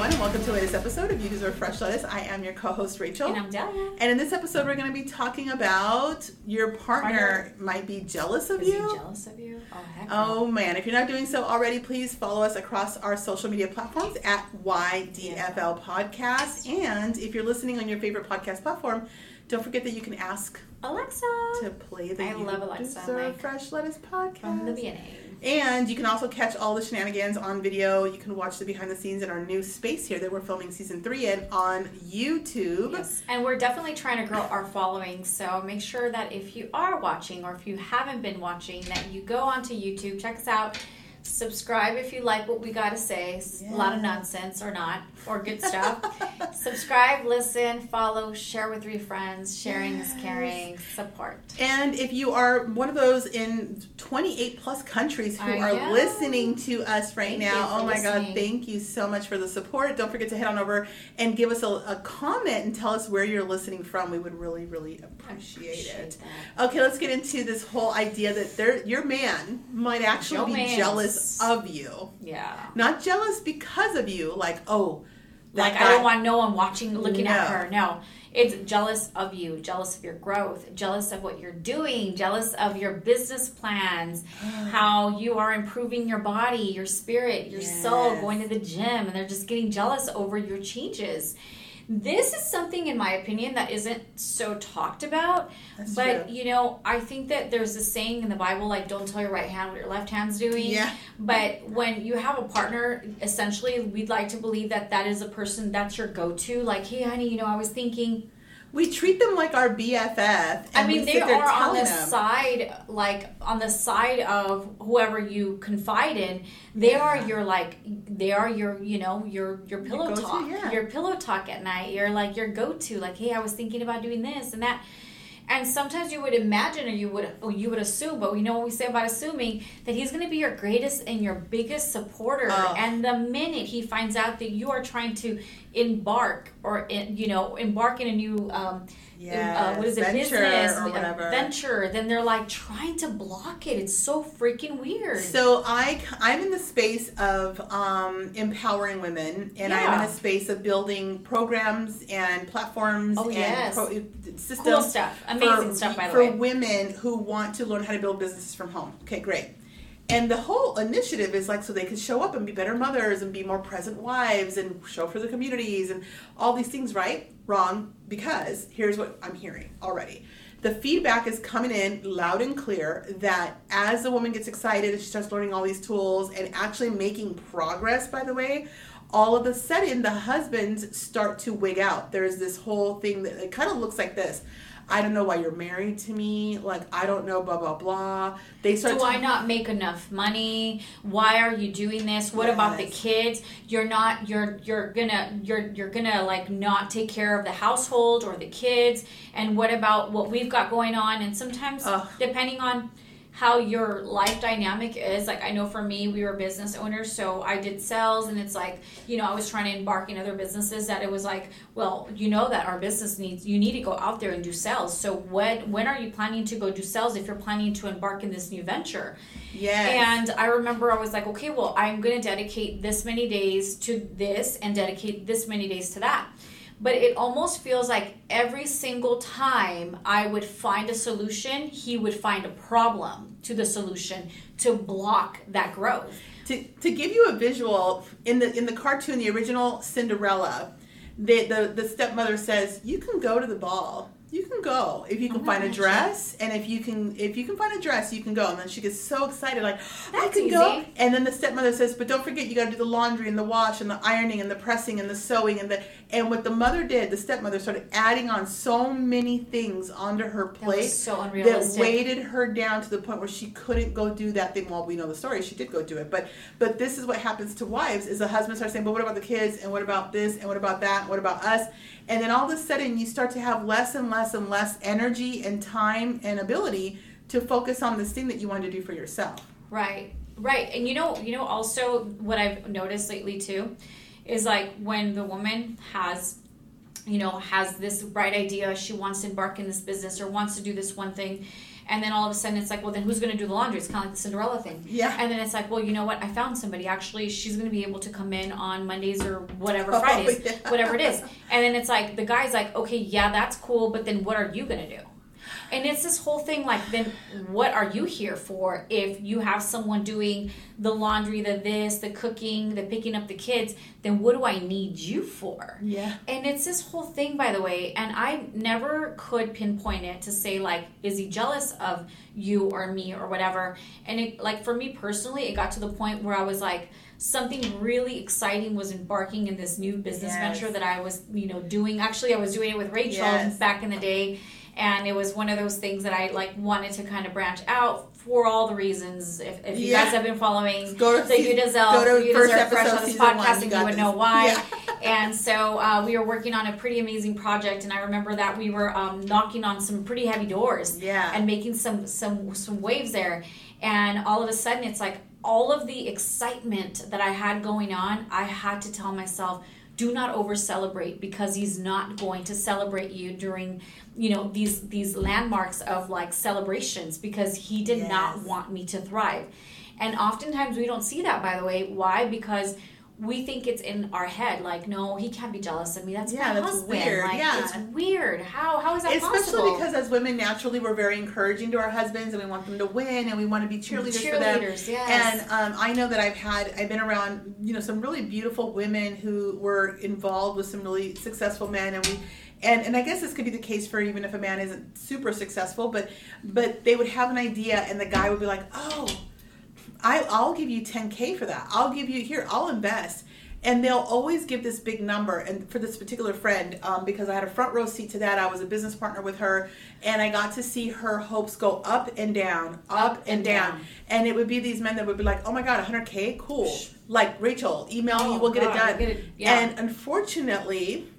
everyone, and welcome to the latest episode of You Deserve Fresh Lettuce. I am your co-host, Rachel. And I'm Delia. And in this episode, we're going to be talking about your partner might be jealous of you. Is he jealous of you? Oh, heck Oh, no. man. If you're not doing so already, please follow us across our social media platforms at YDFL Podcast. And if you're listening on your favorite podcast platform, don't forget that you can ask Alexa to play the I You love Alexa, Deserve like, Fresh Lettuce podcast. from the beginning. And you can also catch all the shenanigans on video. You can watch the behind the scenes in our new space here that we're filming season 3 in on YouTube. Yes, and we're definitely trying to grow our following, so make sure that if you are watching or if you haven't been watching, that you go onto YouTube, check us out, subscribe if you like what we got to say. Yes. A lot of nonsense or not, or good stuff. Subscribe, listen, follow, share with your friends. Sharing is caring. Support. And if you are one of those in 28 plus countries who are listening to us right now, oh my God, thank you so much for the support. Don't forget to head on over and give us a comment and tell us where you're listening from. We would really, really appreciate it. That. Okay, let's get into this whole idea that your man might actually be jealous of you. Yeah. Not jealous because of you, like, oh, like I don't want no one watching, looking at her. No. It's jealous of you, jealous of your growth, jealous of what you're doing, jealous of your business plans, how you are improving your body, your spirit, your soul, going to the gym, and they're just getting jealous over your changes. This is something, in my opinion, that isn't so talked about. That's but, true. you know, I think that there's a saying in the Bible, like, don't tell your right hand what your left hand's doing. Yeah. But when you have a partner, essentially, we'd like to believe that that is a person that's your go-to. Like, hey, honey, you know, I was thinking... We treat them like our BFF. And I mean, they are on the them. side, like, on the side of whoever you confide in. They are your, like, they are your, you know, your pillow talk. Yeah. Your pillow talk at night. You're, like, your go-to. Like, hey, I was thinking about doing this and that. And sometimes you would imagine or you would assume, but we know what we say about assuming, that he's going to be your greatest and your biggest supporter. Oh. And the minute he finds out that you are trying to embark in a new what is it, venture business or whatever. Venture, then they're like trying to block it. It's so freaking weird. So I'm in the space of empowering women, and I'm in a space of building programs and platforms systems. Cool stuff. Amazing stuff, by the way. For women who want to learn how to build businesses from home. Okay, great. And the whole initiative is like so they can show up and be better mothers and be more present wives and show up for the communities and all these things, right? Wrong, because here's what I'm hearing already. The feedback is coming in loud and clear that as the woman gets excited and she starts learning all these tools and actually making progress, by the way, all of a sudden the husbands start to wig out. There's this whole thing that it kind of looks like this. I don't know why you're married to me. Like, I don't know, blah, blah, blah. They start. Do I not make enough money? Why are you doing this? What about the kids? You're gonna like not take care of the household or the kids. And what about what we've got going on? And sometimes depending on how your life dynamic is, like I know for me, we were business owners, so I did sales, and it's like, you know, I was trying to embark in other businesses that it was like, well, you know that our business you need to go out there and do sales. So when are you planning to go do sales if you're planning to embark in this new venture? Yes. And I remember I was like, okay, well, I'm going to dedicate this many days to this and dedicate this many days to that. But it almost feels like every single time I would find a solution, he would find a problem to the solution to block that growth. To give you a visual, in the cartoon, the original Cinderella, the stepmother says, "You can go to the ball. You can go if you can find a dress, and if you can find a dress, you can go." And then she gets so excited, like, "I can go!" And then the stepmother says, "But don't forget, you got to do the laundry and the wash and the ironing and the pressing and the sewing and what the mother did, the stepmother started adding on so many things onto her plate that was so unrealistic, that weighted her down to the point where she couldn't go do that thing. Well, we know the story; she did go do it, but this is what happens to wives: is the husband starts saying, "But what about the kids? And what about this? And what about that? And what about us?" And then all of a sudden, you start to have less and less and less energy and time and ability to focus on this thing that you want to do for yourself. Right. And you know, also what I've noticed lately too, is like when the woman has this bright idea, she wants to embark in this business or wants to do this one thing, And then all of a sudden it's like, well, then who's going to do the laundry? It's kind of like the Cinderella thing. Yeah. And then it's like, well, you know what? I found somebody. Actually, she's going to be able to come in on Mondays or whatever, Fridays, whatever it is. And then it's like, the guy's like, okay, yeah, that's cool. But then what are you going to do? And it's this whole thing, like, then what are you here for if you have someone doing the laundry, the cooking, the picking up the kids, then what do I need you for? Yeah. And it's this whole thing, by the way, and I never could pinpoint it to say, like, is he jealous of you or me or whatever? And it, like, for me personally, it got to the point where I was like, something really exciting was embarking in this new business venture that I was, doing. Actually, I was doing it with Rachel back in the day. And it was one of those things that I wanted to kind of branch out for all the reasons. If you guys have been following the You Deserve Fresh on this podcast, and you would know why. Yeah. And so we were working on a pretty amazing project, and I remember that we were knocking on some pretty heavy doors and making some waves there. And all of a sudden, it's like all of the excitement that I had going on, I had to tell myself, do not over celebrate, because he's not going to celebrate you during these landmarks of like celebrations, because he did not want me to thrive. And oftentimes we don't see that, by the way. Why? Because we think it's in our head, like, no, he can't be jealous of me. That's my husband. Weird. Like, it's weird. How is that Especially possible? Especially because as women, naturally, we're very encouraging to our husbands, and we want them to win, and we want to be cheerleaders for them. Yes. And I know that I've been around, some really beautiful women who were involved with some really successful men, and I guess this could be the case for even if a man isn't super successful, but they would have an idea, and the guy would be like, oh, I'll give you $10K for that. I'll give you, here, I'll invest. And they'll always give this big number. And for this particular friend, because I had a front row seat to that, I was a business partner with her, and I got to see her hopes go up and down, up and down. And it would be these men that would be like, oh my God, $100K? Cool. Like, Rachel, email me, we'll get it done. And unfortunately,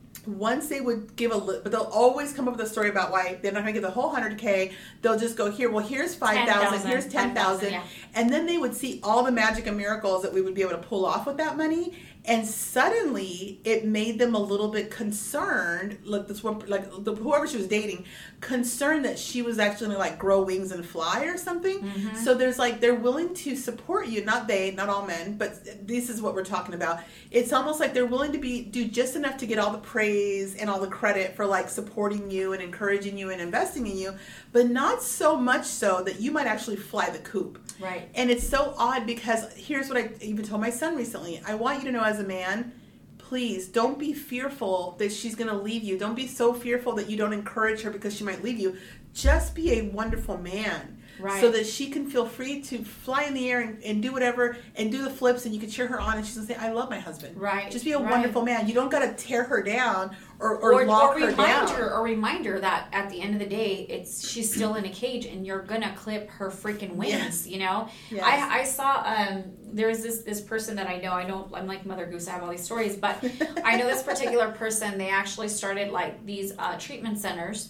once they would give but they'll always come up with a story about why they're not going to give the whole $100K. They'll just go, here, well, here's 5,000, here's 10,000. And then they would see all the magic and miracles that we would be able to pull off with that money. And suddenly it made them a little bit concerned, like this one, whoever she was dating, concerned that she was actually going to grow wings and fly or something. Mm-hmm. So there's they're willing to support you, not all men, but this is what we're talking about. It's almost like they're willing to do just enough to get all the praise and all the credit for supporting you and encouraging you and investing in you, but not so much so that you might actually fly the coop. Right. And it's so odd, because here's what I even told my son recently. I want you to know, as a man, please don't be fearful that she's going to leave you. Don't be so fearful that you don't encourage her because she might leave you. Just be a wonderful man. Right. So that she can feel free to fly in the air and do whatever and do the flips, and you can cheer her on, and she's going to say, I love my husband. Right. Just be a wonderful man. You don't got to tear her down or lock her down. Or remind her that at the end of the day, she's still in a cage, and you're going to clip her freaking wings, Yes. I saw, there's this person that I know, I'm like Mother Goose, I have all these stories, but I know this particular person, they actually started these treatment centers,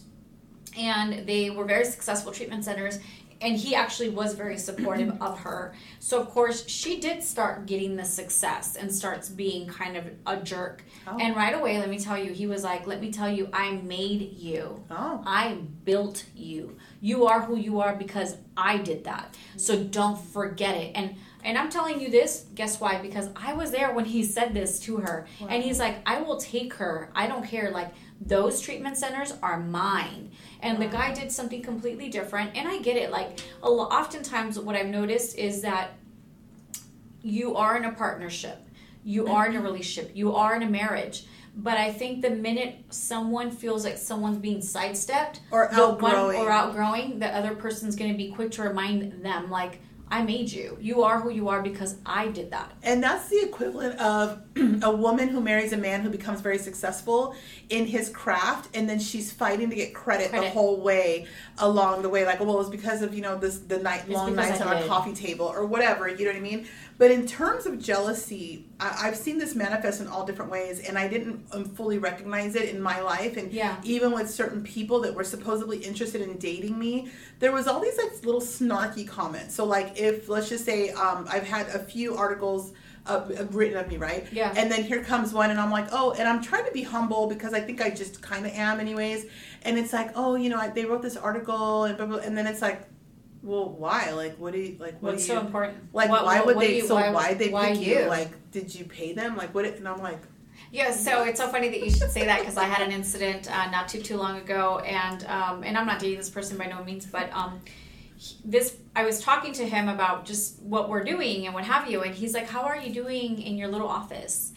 and they were very successful treatment centers. And he actually was very supportive of her. So, of course, she did start getting the success and starts being kind of a jerk. Oh. And right away, let me tell you, he was like, let me tell you, I made you. Oh. I built you. You are who you are because I did that. So don't forget it. And I'm telling you this, guess why? Because I was there when he said this to her. Wow. And he's like, I will take her. I don't care. Those treatment centers are mine. And the guy did something completely different. And I get it. Oftentimes what I've noticed is that you are in a partnership. You are in a relationship. You are in a marriage. But I think the minute someone feels like someone's being sidestepped or outgrowing, the other person's going to be quick to remind them, I made you. You are who you are because I did that. And that's the equivalent of a woman who marries a man who becomes very successful in his craft, and then she's fighting to get credit. The whole way along the way. It was because of, the long nights on our coffee table or whatever, you know what I mean? But in terms of jealousy, I've seen this manifest in all different ways, and I didn't fully recognize it in my life. And even with certain people that were supposedly interested in dating me, there was all these little snarky comments. So if, let's just say, I've had a few articles written of me, right? Yeah. And then here comes one, and I'm like, oh, and I'm trying to be humble because I think I just kind of am, anyways. And it's like, oh, they wrote this article, and blah, blah, and then it's like, well, why? Like, what do you like? What's so important? Like, why would they? Why they pick you? Like, did you pay them? Like, what? And I'm like. Yeah, so it's so funny that you should say that because I had an incident not too long ago, and I'm not dating this person by no means, but I was talking to him about just what we're doing and what have you, and he's like, "How are you doing in your little office?"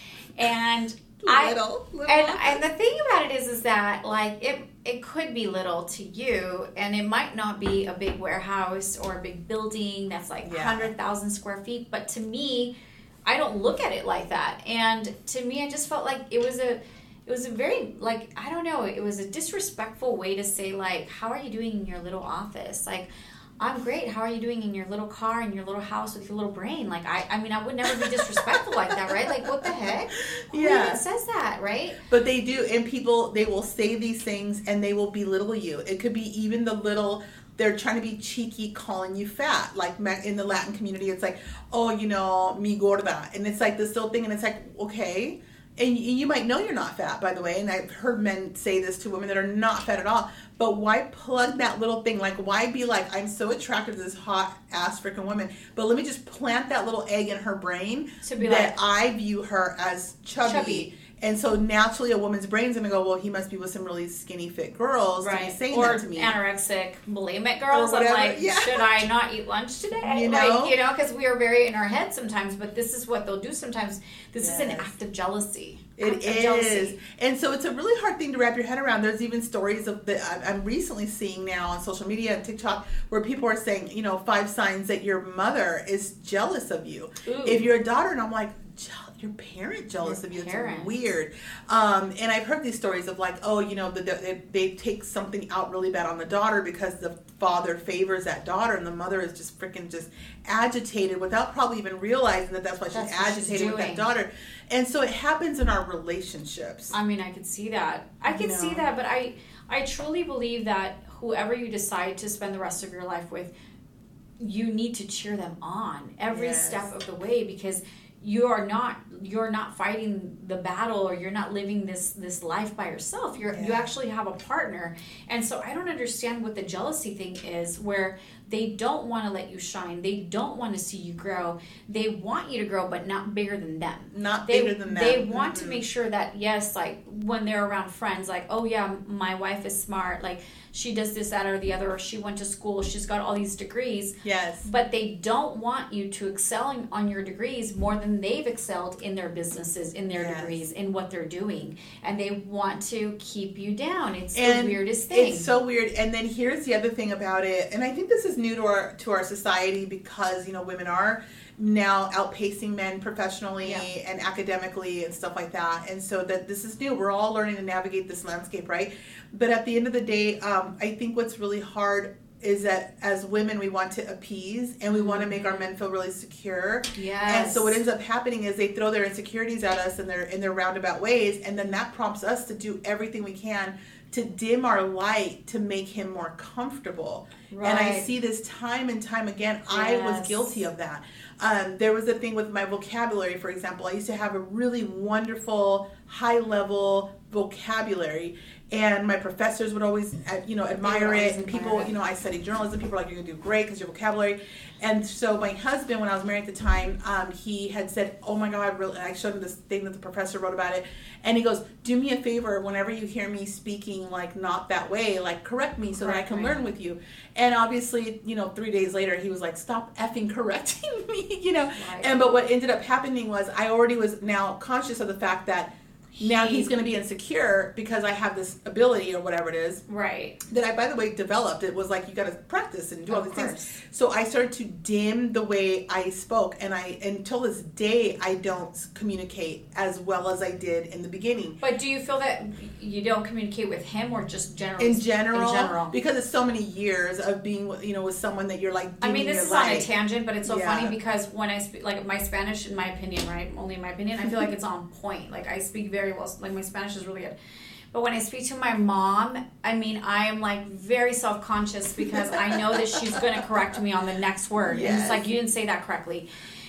And little and the thing about it is that like it could be little to you, and it might not be a big warehouse or a big building that's like 100,000 square feet, but to me, I don't look at it like that. And to me, I just felt like it was a very, like, I don't know, it was a disrespectful way to say, like, how are you doing in your little office? Like, I'm great. How are you doing in your little car, in your little house with your little brain? Like, I mean, I would never be disrespectful like that, right? Like, what the heck? Who even says that, right? But they do, and people, they will say these things, and they will belittle you. It could be even the little... They're trying to be cheeky, calling you fat. Like in the Latin community, it's like, oh, mi gorda. And it's like this little thing, and it's like, okay. And you might know you're not fat, by the way. And I've heard men say this to women that are not fat at all. But why plug that little thing? Like, why be like, I'm so attracted to this hot-ass freaking woman, but let me just plant that little egg in her brain to be that I view her as chubby. And so naturally a woman's brain's going to go, well, he must be with some really skinny fit girls to be saying that to me. Or anorexic, bulimic girls. I'm like, should I not eat lunch today? Because we are very in our head sometimes, but this is what they'll do sometimes. This is an act of jealousy. It is. And so it's a really hard thing to wrap your head around. There's even stories I'm recently seeing now on social media and TikTok where people are saying, 5 signs that your mother is jealous of you. Ooh. If you're a daughter, and I'm like, your parent jealous of you. It's weird. And I've heard these stories of like, oh, they take something out really bad on the daughter because the father favors that daughter, and the mother is just freaking just agitated without probably even realizing that that's why she's agitated with that daughter. And so it happens in our relationships. I mean, I could see that. I could see that, but I truly believe that whoever you decide to spend the rest of your life with, you need to cheer them on every step of the way, because you're not fighting the battle, or you're not living this life by yourself. You actually have a partner. And so I don't understand what the jealousy thing is, where they don't want to let you shine. They don't want to see you grow. They want you to grow, but not bigger than them. Bigger than them. They want to make sure that, yes, like when they're around friends, like, oh yeah, my wife is smart. Like, she does this, that, or the other, or she went to school, she's got all these degrees. Yes. But they don't want you to excel on your degrees more than they've excelled in their businesses, in their degrees, in what they're doing. And they want to keep you down. It's the weirdest thing. It's so weird. And then here's the other thing about it, and I think this is new to our society because, women are now outpacing men professionally and academically and stuff like that. And so that this is new. We're all learning to navigate this landscape, right? But at the end of the day, I think what's really hard is that as women, we want to appease and we want to make our men feel really secure. Yes. And so what ends up happening is they throw their insecurities at us in their roundabout ways, and then that prompts us to do everything we can to dim our light to make him more comfortable. Right. And I see this time and time again. Yes. I was guilty of that. There was a thing with my vocabulary, for example. I used to have a really wonderful, high-level vocabulary, and my professors would always, admire it. And people, I studied journalism. People were like, "You're gonna do great because your vocabulary." And so my husband, when I was married at the time, he had said, "Oh my God!" Really, and I showed him this thing that the professor wrote about it, and he goes, "Do me a favor. Whenever you hear me speaking like not that way, like correct me so that I can learn with you." And obviously, 3 days later, he was like, "Stop effing correcting me," Right. And but what ended up happening was I already was now conscious of the fact that. Now he's going to be insecure because I have this ability or whatever it is. Right. That I, by the way, developed. It was like, you got to practice and do all these things. So I started to dim the way I spoke. And until this day, I don't communicate as well as I did in the beginning. But do you feel that you don't communicate with him or just generally? In general. Because it's so many years of being, with someone that you're like dimming this is on a tangent, but it's so funny because when I speak, like my Spanish, in my opinion, right? Only in my opinion, I feel like it's on point. Like I speak very well, like my Spanish is really good. But when I speak to my mom, I am like very self-conscious because I know that she's going to correct me on the next word. Yes. And it's like, you didn't say that correctly.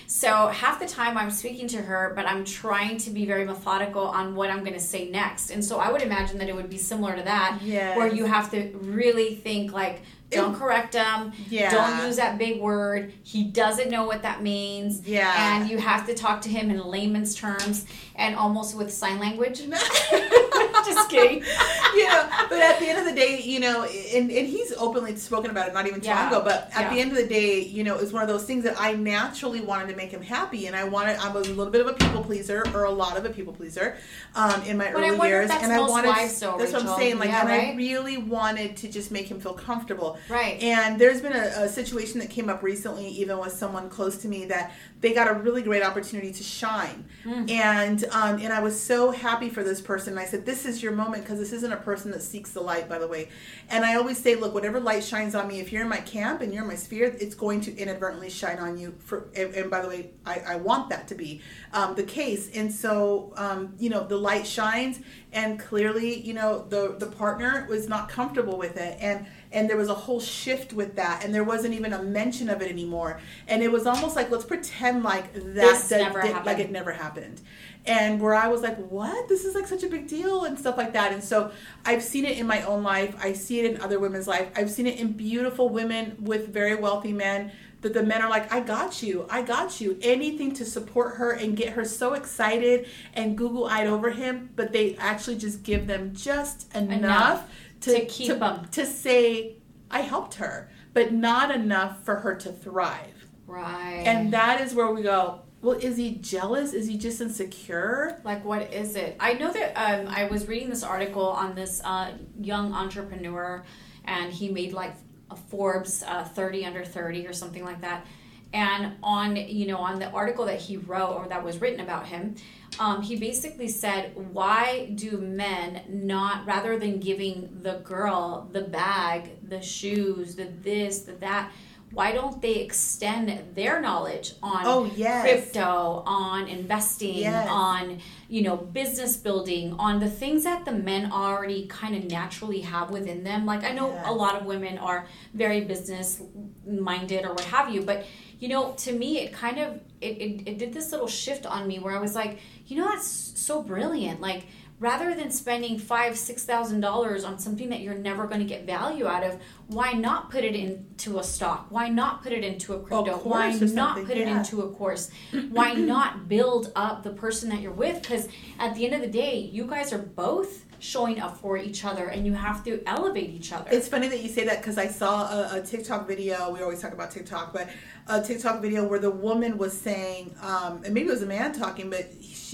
So half the time I'm speaking to her, but I'm trying to be very methodical on what I'm going to say next. And so I would imagine that it would be similar to that, where you have to really think like, don't correct him. Yeah. Don't use that big word. He doesn't know what that means. Yeah. And you have to talk to him in layman's terms and almost with sign language. Just kidding. But at the end of the day, and he's openly spoken about it not even too long ago, but at the end of the day, it's one of those things that I naturally wanted to make him happy, and I was a little bit of a people pleaser, or a lot of a people pleaser, in my early years. And I wanted, that's what I'm saying, like, and I really wanted to just make him feel comfortable. Right. And there's been a situation that came up recently, even with someone close to me, that they got a really great opportunity to shine. And I was so happy for this person. And I said, this is your moment, because this isn't a person that seeks the light, by the way. And I always say, look, whatever light shines on me, if you're in my camp and you're in my sphere, it's going to inadvertently shine on you. And by the way, I want that to be the case. And so, the light shines, and clearly, the partner was not comfortable with it. And there was a whole shift with that, and there wasn't even a mention of it anymore. And it was almost like, let's pretend like like it never happened. And where I was like, what? This is like such a big deal and stuff like that. And so I've seen it in my own life. I see it in other women's life. I've seen it in beautiful women with very wealthy men, that the men are like, I got you. Anything to support her and get her so excited and Google-eyed over him, but they actually just give them just enough to keep them. To say, I helped her, but not enough for her to thrive. Right. And that is where we go, well, is he jealous? Is he just insecure? Like, what is it? I know that I was reading this article on this young entrepreneur, and he made like a Forbes 30 under 30 or something like that. And on the article that he wrote, or that was written about him, he basically said, why do men not, rather than giving the girl the bag, the shoes, the this, the that, why don't they extend their knowledge on crypto, on investing, on, business building, on the things that the men already kind of naturally have within them? Like, I know a lot of women are very business minded or what have you, but to me, it kind of, it did this little shift on me where I was like, that's so brilliant. Like, rather than spending $5,000-$6,000 on something that you're never going to get value out of, why not put it into a stock? Why not put it into a crypto? Why not put it into a course? Why not build up the person that you're with? Because at the end of the day, you guys are both showing up for each other, and you have to elevate each other. It's funny that you say that, because I saw a TikTok video. We always talk about TikTok, but a TikTok video where the woman was saying, and maybe it was a man talking, but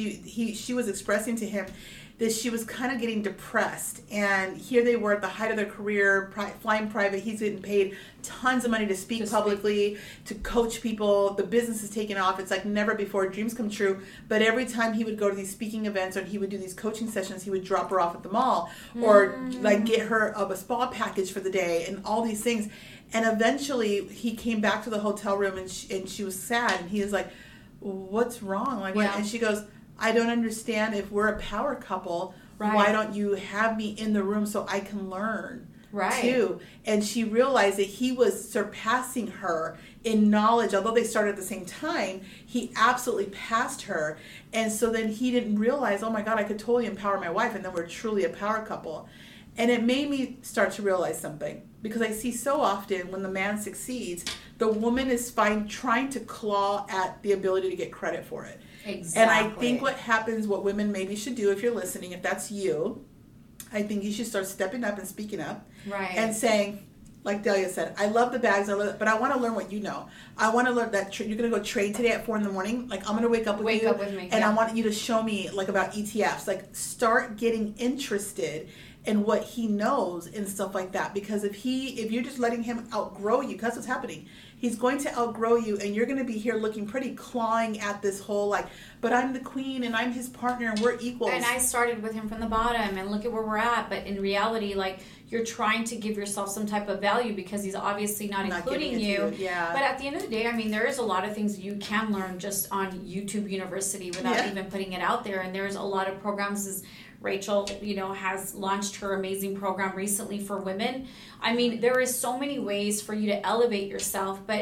she was expressing to him that she was kind of getting depressed, and here they were at the height of their career, flying private. He's getting paid tons of money to speak publicly, to coach people. The business is taking off. It's like never before. Dreams come true. But every time he would go to these speaking events, or he would do these coaching sessions, he would drop her off at the mall, or like get her a spa package for the day, and all these things. And eventually he came back to the hotel room, and she was sad, and he was like, what's wrong? Like, and she goes, I don't understand. If we're a power couple, why don't you have me in the room so I can learn too? And she realized that he was surpassing her in knowledge. Although they started at the same time, he absolutely passed her. And so then he didn't realize, oh my God, I could totally empower my wife, and then we're truly a power couple. And it made me start to realize something, because I see so often when the man succeeds, the woman is trying to claw at the ability to get credit for it. Exactly. And I think what women maybe should do, if you're listening, if that's you, I think you should start stepping up and speaking up. And saying, like Delia said, I love the bags, but I want to learn what you know. I want to learn that you're going to go trade today at 4 a.m. Like, I'm going to wake up with me, and I want you to show me, like, about ETFs. Like, start getting interested in what he knows and stuff like that. Because if you're just letting him outgrow you, that's what's happening. He's going to outgrow you, and you're going to be here looking pretty, clawing at this whole, like, but I'm the queen and I'm his partner and we're equals. And I started with him from the bottom, and look at where we're at. But in reality, like, you're trying to give yourself some type of value because he's obviously not including you. But at the end of the day, I mean, there is a lot of things you can learn just on YouTube University without even putting it out there. And there's a lot of programs, as Rachel, has launched her amazing program recently for women. I mean, there is so many ways for you to elevate yourself, but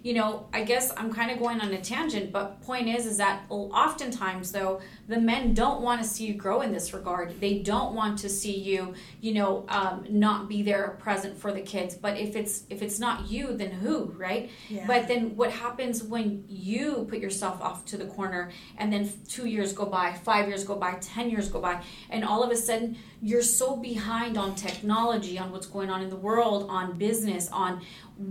I guess I'm kind of going on a tangent, but point is that oftentimes though, the men don't want to see you grow in this regard. They don't want to see you, not be there present for the kids. But if it's not you, then who, right? Yeah. But then what happens when you put yourself off to the corner, and then 2 years go by, 5 years go by, 10 years go by, and all of a sudden you're so behind on technology, on what's going on in the world, on business, on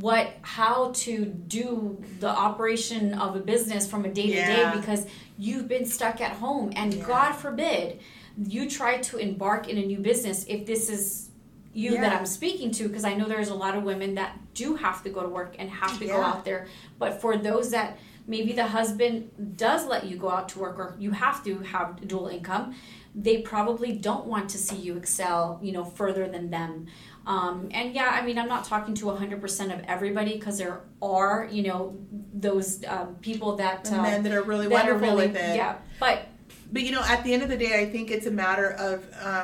how to do the operation of a business from a day-to-day, because you've been stuck at home, and God forbid you try to embark in a new business. If this is you that I'm speaking to, because I know there's a lot of women that do have to go to work and have to go out there, but for those that maybe the husband does let you go out to work, or you have to have dual income, they probably don't want to see you excel, further than them. And I'm not talking to 100% of everybody, because there are, those people that the men that are really wonderful with it. Yeah, but at the end of the day, I think it's a matter of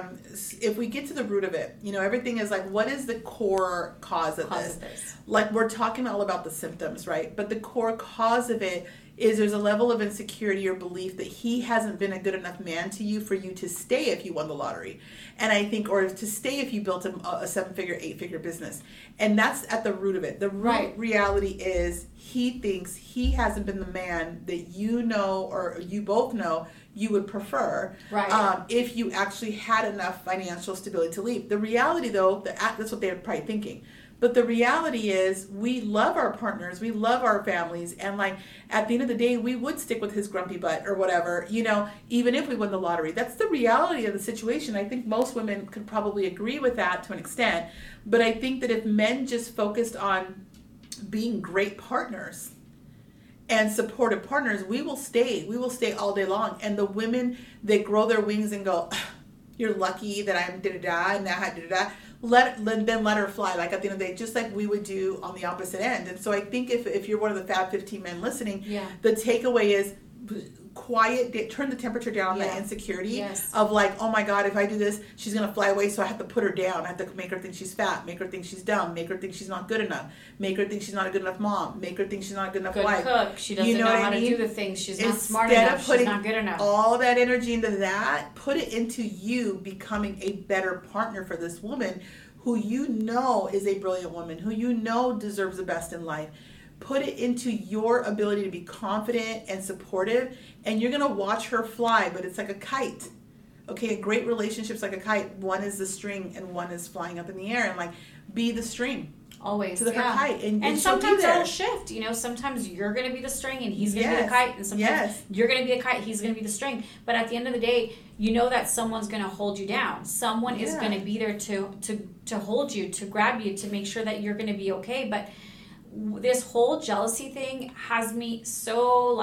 if we get to the root of it, everything is like, what is the core cause of this? Like, we're talking all about the symptoms, right? But the core cause of it is there's a level of insecurity or belief that he hasn't been a good enough man to you for you to stay if you won the lottery. And I think, or to stay if you built a 7-figure, 8-figure business. And that's at the root of it. The root reality is he thinks he hasn't been the man that or you both know you would prefer, if you actually had enough financial stability to leave. The reality, though, that's what they're probably thinking. But the reality is, we love our partners, we love our families, and at the end of the day, we would stick with his grumpy butt or whatever, even if we won the lottery. That's the reality of the situation. I think most women could probably agree with that to an extent. But I think that if men just focused on being great partners and supportive partners, we will stay all day long. And the women that grow their wings and go, you're lucky that I'm da-da-da and that da-da-da, let her fly, at the end of the day, just like we would do on the opposite end. And so I think if you're one of the Fab 15 men listening, the takeaway is turn the temperature down on that insecurity of oh my God, if I do this, she's going to fly away, so I have to put her down. I have to make her think she's fat, make her think she's dumb, make her think she's not good enough, make her think she's not a good enough mom, make her think she's not a good enough wife. Cook. She doesn't know how to do the things. She's not smart enough. She's not good enough. All that energy into that, put it into you becoming a better partner for this woman who is a brilliant woman, who deserves the best in life. Put it into your ability to be confident and supportive, and you're going to watch her fly, but it's like a kite. Okay, a great relationship's like a kite. One is the string and one is flying up in the air, and be the string. Always. To the kite. And sometimes it'll shift, sometimes you're going to be the string and he's going to be the kite, and sometimes you're going to be the kite, he's going to be the string. But at the end of the day, that someone's going to hold you down. Someone is going to be there to hold you, to grab you, to make sure that you're going to be okay. But this whole jealousy thing has me so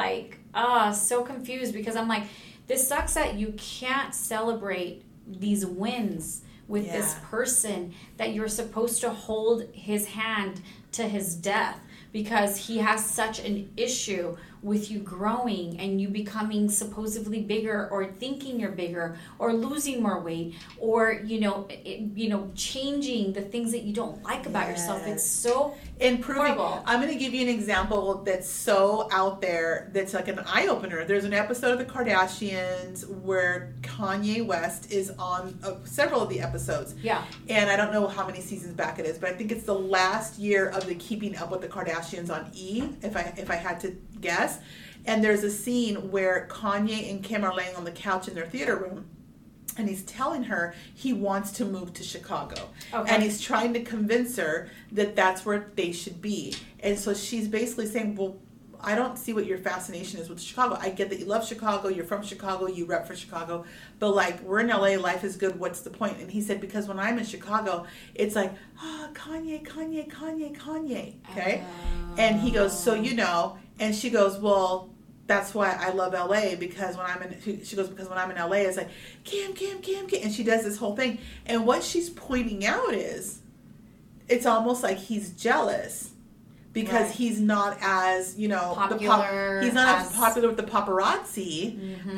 so confused, because I'm like, this sucks that you can't celebrate these wins with this person that you're supposed to hold his hand to his death, because he has such an issue with you growing and you becoming supposedly bigger, or thinking you're bigger, or losing more weight, or changing the things that you don't like about yourself. It's so horrible. I'm going to give you an example that's so out there, that's like an eye-opener. There's an episode of The Kardashians where Kanye West is on several of the episodes. Yeah. And I don't know how many seasons back it is, but I think it's the last year of the Keeping Up with the Kardashians on E, if I had to guess. And there's a scene where Kanye and Kim are laying on the couch in their theater room, and he's telling her he wants to move to Chicago. Okay. And he's trying to convince her that that's where they should be. And so she's basically saying, well, I don't see what your fascination is with Chicago. I get that you love Chicago, you're from Chicago, you rep for Chicago, but we're in LA, life is good, what's the point? And he said, because when I'm in Chicago, it's like, Kanye, Kanye, Kanye, Kanye, okay? And he goes, so and she goes, well, that's why I love LA, because when I'm in LA, it's like, Kim, and she does this whole thing. And what she's pointing out is, it's almost like he's jealous because he's not as, popular. He's not as popular with the paparazzi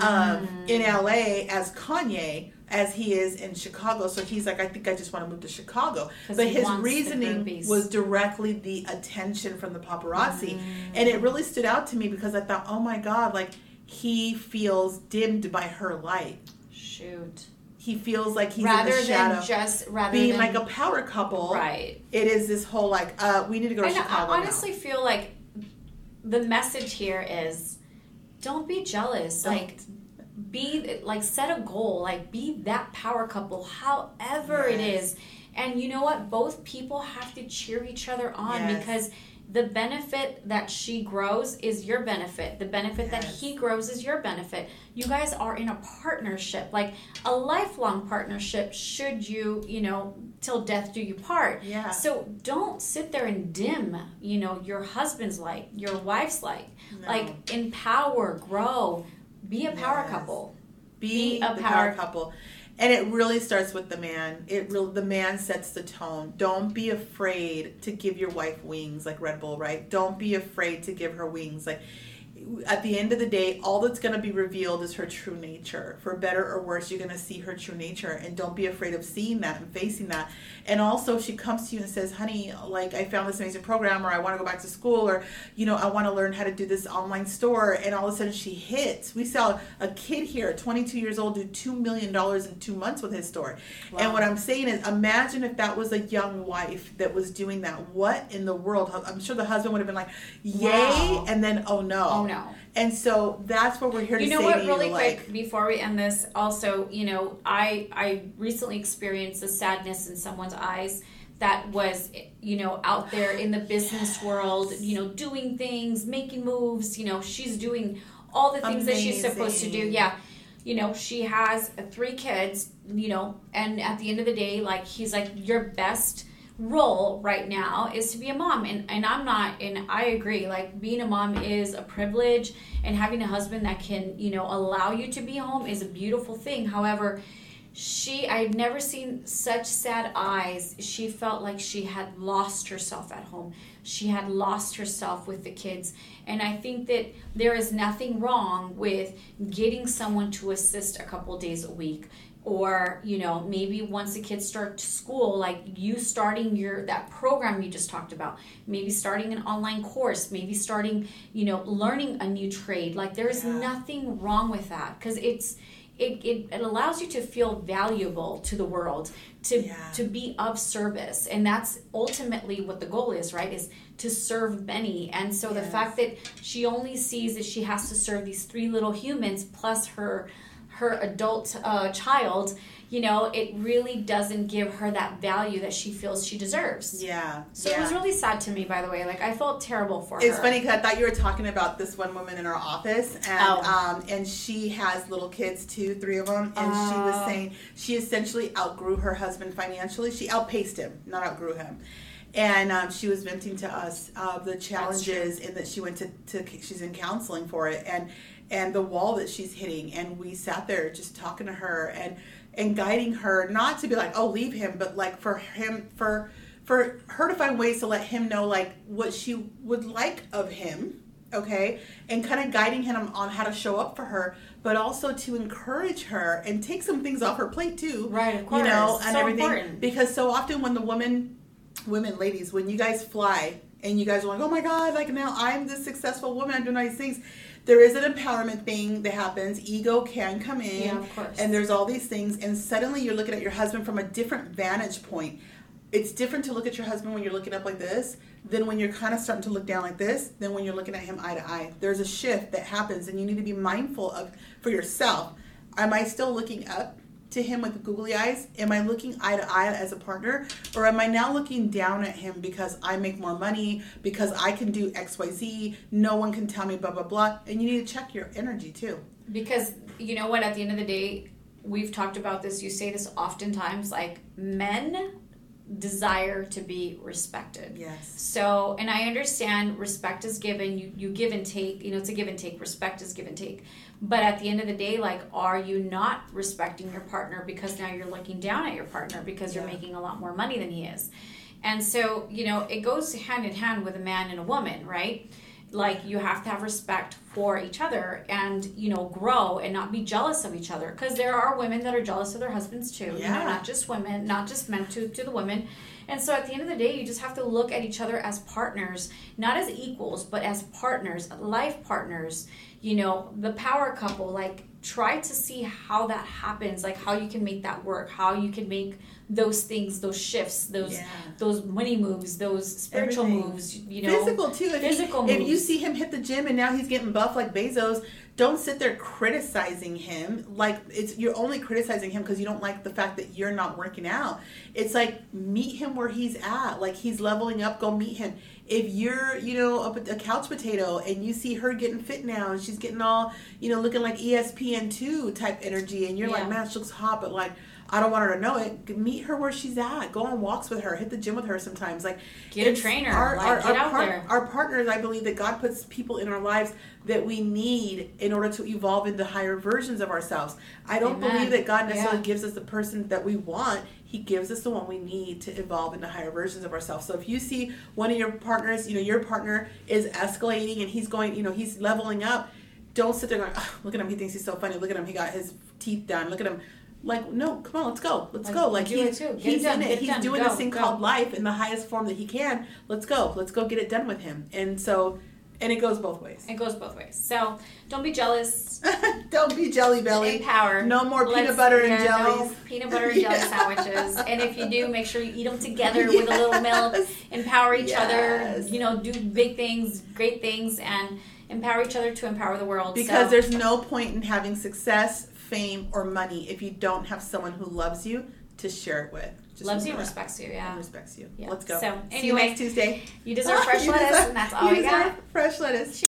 in LA as Kanye as he is in Chicago. So he's like, I think I just want to move to Chicago. But his reasoning was directly the attention from the paparazzi. And it really stood out to me because I thought, oh my God, like he feels dimmed by her light. Shoot. He feels like he's in the shadow. Rather than like a power couple. Right. It is this whole like, we need to go to Chicago I honestly feel like the message here is don't be jealous. Like, be like, set a goal, like be that power couple, however it is. And you know what? Both people have to cheer each other on because the benefit that she grows is your benefit. The benefit that he grows is your benefit. You guys are in a partnership, like a lifelong partnership, should you, till death do you part. Yeah. So don't sit there and dim, your husband's light, your wife's light. No. Like, empower, grow, be a power couple. Be a power couple. And it really starts with the man. The man sets the tone. Don't be afraid to give your wife wings, like Red Bull, right? Don't be afraid to give her wings. Like, at the end of the day, all that's going to be revealed is her true nature. For better or worse, you're going to see her true nature. And don't be afraid of seeing that and facing that. And also, if she comes to you and says, honey, like, I found this amazing program, or I want to go back to school, or, I want to learn how to do this online store, and all of a sudden she hits. We saw a kid here, 22 years old, do $2 million in 2 months with his store. Wow. And what I'm saying is, imagine if that was a young wife that was doing that. What in the world? I'm sure the husband would have been like, yay, and then, oh no. Oh no. And so that's what we're here to say to you. Really quick, before we end this, also, I recently experienced the sadness in someone's eyes that was, out there in the business world, doing things, making moves, she's doing all the things that she's supposed to do. Yeah. She has 3 kids, and at the end of the day, like, he's like, your best role right now is to be a mom, and I'm not, and I agree, like, being a mom is a privilege, and having a husband that can allow you to be home is a beautiful thing. However, I've never seen such sad eyes. She felt like she had lost herself at home. She had lost herself with the kids. And I think that there is nothing wrong with getting someone to assist a couple days a week. Or, maybe once the kids start school, like you starting that program you just talked about, maybe starting an online course, maybe starting, learning a new trade. Like, there's nothing wrong with that, because it allows you to feel valuable to the world, to be of service. And that's ultimately what the goal is, right? Is to serve many. And so the fact that she only sees that she has to serve these 3 little humans plus her adult child, it really doesn't give her that value that she feels she deserves. Yeah. So it was really sad to me, by the way. Like, I felt terrible for her. It's funny because I thought you were talking about this one woman in our office, and she has little kids too, 3 of them, and she was saying she essentially outgrew her husband financially. She outpaced him, not outgrew him. And she was venting to us the challenges in that she went to she's in counseling for it, and the wall that she's hitting. And we sat there just talking to her and guiding her, not to be like, oh, leave him, but like for her to find ways to let him know like what she would like of him, okay, and kind of guiding him on how to show up for her, but also to encourage her and take some things off her plate too, right? Of course, and so everything, important. Because so often when the women, ladies, when you guys fly and you guys are like, oh my God, like now I'm this successful woman, I'm doing all these things. There is an empowerment thing that happens. Ego can come in. Of course. And there's all these things. And suddenly you're looking at your husband from a different vantage point. It's different to look at your husband when you're looking up like this than when you're kind of starting to look down like this than when you're looking at him eye to eye. There's a shift that happens, and you need to be mindful of for yourself. Am I still looking up to him with googly eyes? Am I looking eye to eye as a partner? Or am I now looking down at him because I make more money, because I can do XYZ, no one can tell me blah, blah, blah. And you need to check your energy too. Because you know what, at the end of the day, we've talked about this, you say this oftentimes, like, men desire to be respected. Yes. So, and I understand respect is given, you give and take, it's a give and take, respect is give and take. But at the end of the day, like, are you not respecting your partner because now you're looking down at your partner because you're making a lot more money than he is? And so, it goes hand in hand with a man and a woman, right? Like, you have to have respect for each other and, grow and not be jealous of each other. Because there are women that are jealous of their husbands too. Yeah. Not just women, not just men to the women. And so at the end of the day, you just have to look at each other as partners, not as equals, but as partners, life partners, the power couple. Like, try to see how that happens, like how you can make that work, how you can make those things, those shifts, those money moves, those spiritual moves, physical too. If you see him hit the gym and now he's getting buff like Bezos, don't sit there criticizing him. Like, you're only criticizing him because you don't like the fact that you're not working out. It's like, meet him where he's at. Like, he's leveling up, go meet him. If you're, a couch potato and you see her getting fit now and she's getting all, looking like ESPN2 type energy, and you're like, man, she looks hot, but like, I don't want her to know it. Meet her where she's at. Go on walks with her. Hit the gym with her sometimes. Like, get a trainer. Get out there. Our partners, I believe that God puts people in our lives that we need in order to evolve into higher versions of ourselves. I don't believe that God necessarily gives us the person that we want. He gives us the one we need to evolve into higher versions of ourselves. So if you see one of your partners, your partner is escalating and he's going, he's leveling up, don't sit there going, oh, look at him. He thinks he's so funny. Look at him. He got his teeth done. Look at him. Like, no, come on, let's go. Let's go. Like, he's in it. He's doing this thing called life in the highest form that he can. Let's go. Let's go get it done with him. And so, and it goes both ways. So, don't be jealous. Don't be jelly belly. Empower. No more peanut butter and jellies. No peanut butter and jelly sandwiches. And if you do, make sure you eat them together with a little milk. Empower each other. Do big things, great things, and empower each other to empower the world. Because there's no point in having success, fame, or money if you don't have someone who loves you to share it with. Loves you and respects you, And respects you. Yeah. Let's go. So, See you next Tuesday. You deserve fresh lettuce, and that's all I got. Fresh lettuce.